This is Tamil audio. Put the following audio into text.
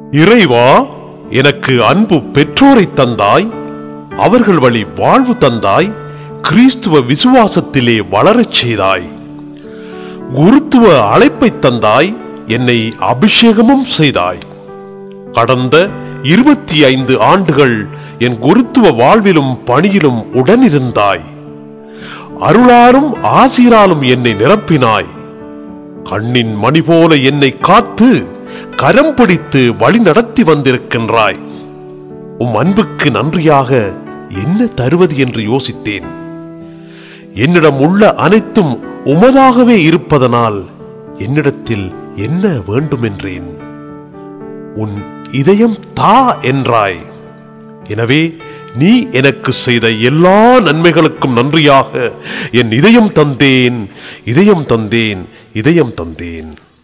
இறைவா, எனக்கு அன்பு பெற்றோரை தந்தாய், அவர்கள் வழி வாழ்வு தந்தாய், கிறிஸ்துவ விசுவாசத்திலே வளரச் செய்தாய். குருத்துவ அழைப்பை தந்தாய், என்னை அபிஷேகமும் செய்தாய். கடந்த 25 ஆண்டுகள் என் குருத்துவ வாழ்விலும் பணியிலும் உடனிருந்தாய். அருளாரும் ஆசீராலும் என்னை நிரப்பினாய். கண்ணின் மணி போல என்னை காத்து கரம் பிடித்து வழி நடத்தி வந்திருக்கின்றாய். அன்புக்கு நன்றியாக என்ன தருவது என்று யோசித்தேன். என்னிடம் உள்ள அனைத்தும் உமதாகவே இருப்பதனால் என்னிடத்தில் என்ன வேண்டும் என்றேன். உன் இதயம் தா என்றாய். எனவே நீ எனக்கு செய்த எல்லா நன்மைகளுக்கும் நன்றியாக என் இதயம் தந்தேன், இதயம் தந்தேன், இதயம் தந்தேன்.